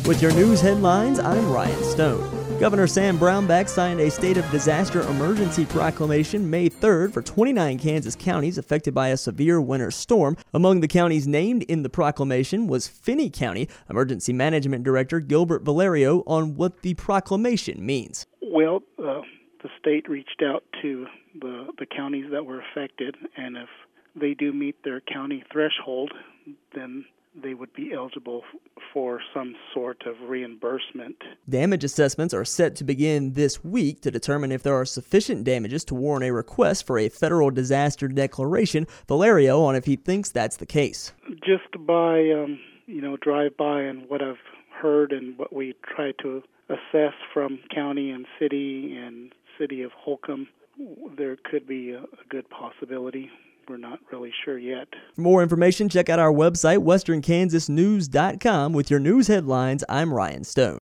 With your news headlines, I'm Ryan Stone. Governor Sam Brownback signed a state of disaster emergency proclamation May 3rd for 29 Kansas counties affected by a severe winter storm. Among the counties named in the proclamation was Finney County. Emergency Management Director Gilbert Valerio on what the proclamation means. Well, the state reached out to the counties that were affected, and if they do meet their county threshold, then they would be eligible for some sort of reimbursement. Damage assessments are set to begin this week to determine if there are sufficient damages to warrant a request for a federal disaster declaration. Valerio on if he thinks that's the case. Just by, drive by and what I've heard and what we try to assess from county and city of Holcomb, there could be a good possibility. We're not really sure yet. For more information, check out our website, westernkansasnews.com. With your news headlines, I'm Ryan Stone.